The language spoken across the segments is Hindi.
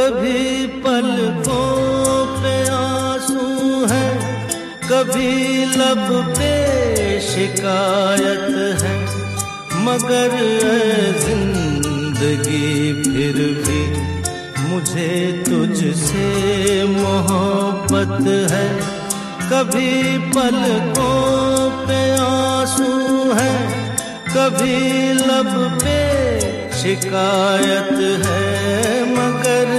कभी पलकों पे आंसू है, कभी लब पे शिकायत है, मगर जिंदगी फिर भी मुझे तुझसे मोहब्बत है। कभी पलकों पे आंसू है, कभी लब पे शिकायत है, मगर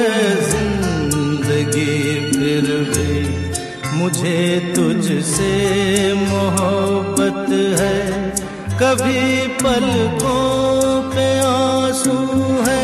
जिंदगी फिर भी मुझे तुझसे मोहब्बत है। कभी पलकों पे आंसू है।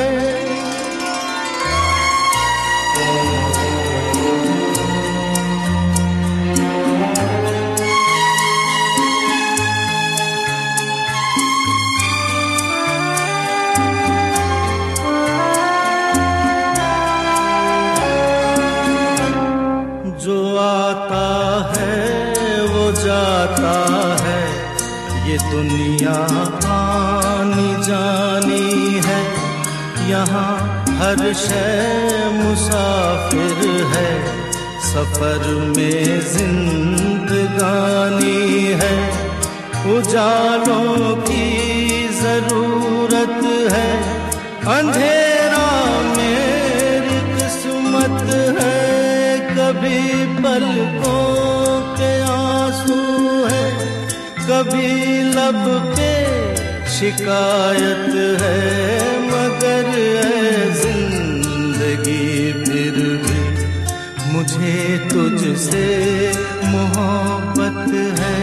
जो आता है वो जाता है, ये दुनिया आनी जानी है। यहाँ हर शय मुसाफिर है, सफर में जिंदगानी है। उजालों की जरूरत है, अंधेरा मेरी किस्मत है। कभी पलकों के आंसू है, कभी लब पे शिकायत है, मगर जिंदगी फिर भी मुझे तुझसे मोहब्बत है।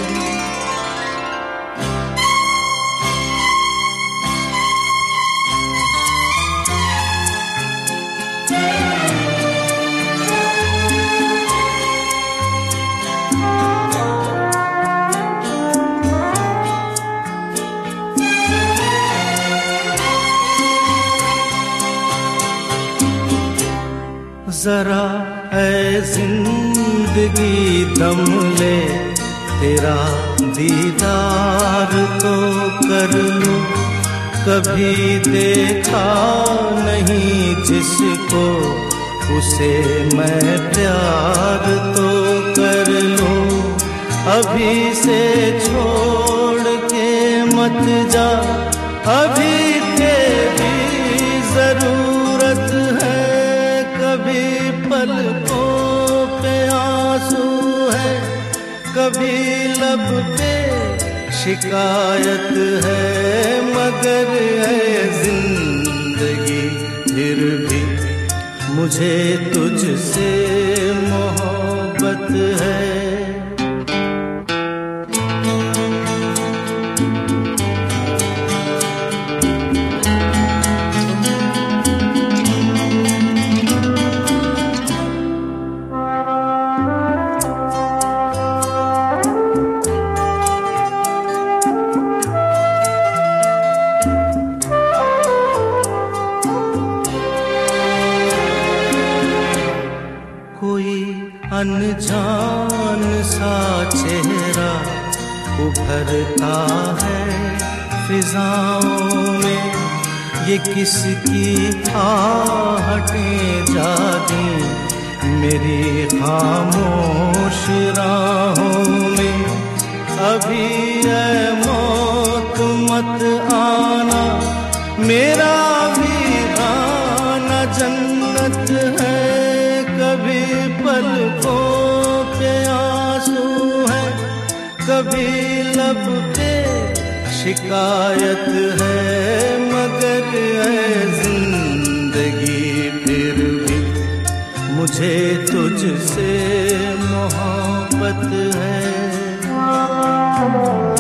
जरा ऐ जिंदगी दम ले, तेरा दीदार तो कर लूं। कभी देखा नहीं जिसको, उसे मैं प्यार तो कर लूं। अभी से छोड़ के मत जा, अभी तेरी जरूरत है। कभी पलकों पे आंसू है, कभी लब पे शिकायत है, मगर जिंदगी फिर भी मुझे तुझसे मोहब्बत है। कोई अनजान सा चेहरा उभरता है फिजाओं में, ये किसकी आहटें जागी मेरी खामोश राहों में। अभी ऐ मौत मत आना, मेरा वीराना जन्नत है। कभी पलकों पे आंसू है, कभी लब पे शिकायत है, मगर जिंदगी फिर भी मुझे तुझसे मोहब्बत है।